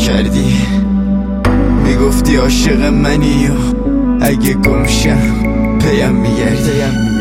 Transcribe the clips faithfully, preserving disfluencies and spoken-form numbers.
میکردی، میگفتی عاشق منی و اگه گمشم پیم میگردی.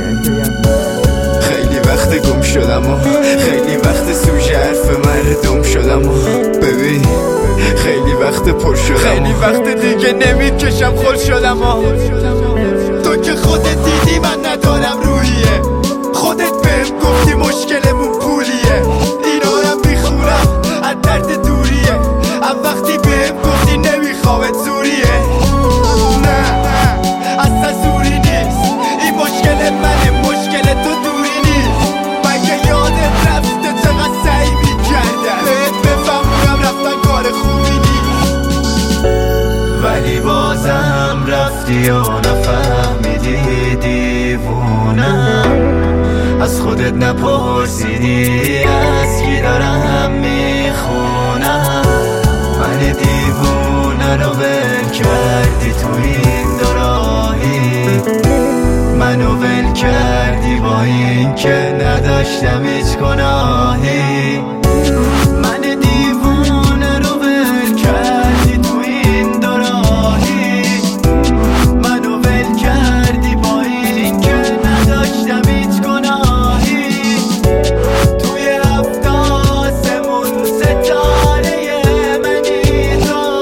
خیلی وقت گم شدم و خیلی وقت سوژه حرف مردم شدم و ببین خیلی وقت پر شدم، خیلی وقت دیگه نمیکشم خل شدم و تو که خودت دیدی من ندارم روحیه، خودت بهم گفتی مشکلمون پولیه، اینا رو میخورم از درد دوریه، از وقتی بهم گفتی نمیخوامت زوریه. نه اصلا زوری نیست، این مشکل منه، مشکل تو دوری نیست. مگه یادت رفته چقدر سعی میکردم بهت بفهمونم رفتن کار خوبی نیست، ولی بازم رفتی و نفهمیدی دیوونم، از خودت نپرسیدی از کی دارم میخونم. من دیوونه رو ول کردی تو این دو راهی، منو ول کردی با این که نداشتم هیچ گناهی. من دیوونه رو ول کردی تو این دو راهی، منو ول کردی با این که نداشتم هیچ گناهی. توی هفت آسمون ستاره منی تو،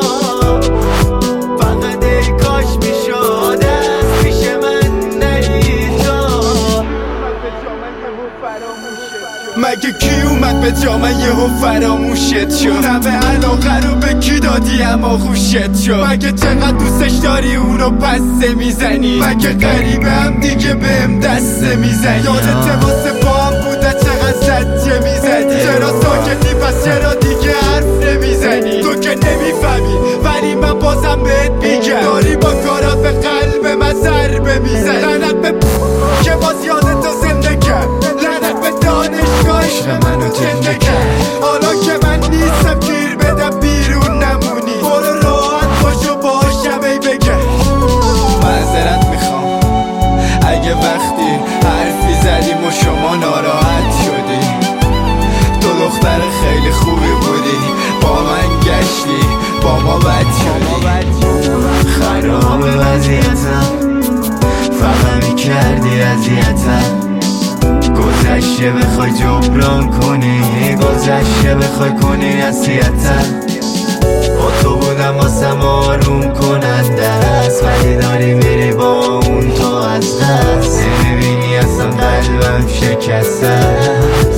فقط ای کاش میشد از پیش من نری تو. مگه کی اومد به جا من یهو فراموشت شد؟ اون همه علاقه رو به کی دادی اما خوشت شد؟ مگه چقدر دوستش داری اونو پسته میزنی؟ مگه غریبه هم دیگه بهم دسته میزنی؟ یادت واسه با هم بوده چقدر زجه میزدی؟ چرا ساکتی پس چرا دیگه حرف نمیزنی؟ تو که نمیفهمی ولی من بازم بهت میگم، داری با کارات به قلب من ضربه میزنی. لعنت به که باز یادتو زنده کرد، لعنت به دانشگاه عشق منو جنده کرد. حالا که من نیستم گیر بدم بیرون نمونی، برو راحت باشو باشم ای بگه. معذرت میخوام اگه وقتی حرفی زدیم و شما ناراحت شدی، تو دختر خیلی خوبی بودی، با من گشتی با ما بد شدی. خراب وضعیتم فقط میکردی اذیتم، گذشته بخوای جبران کنی، گذشته بخوای کنی نصیحتم. با تو بودم واسم آروم کننده است، ولی داری میری با اون تو از دست، نمیبینی اصلا قلبم شکسته.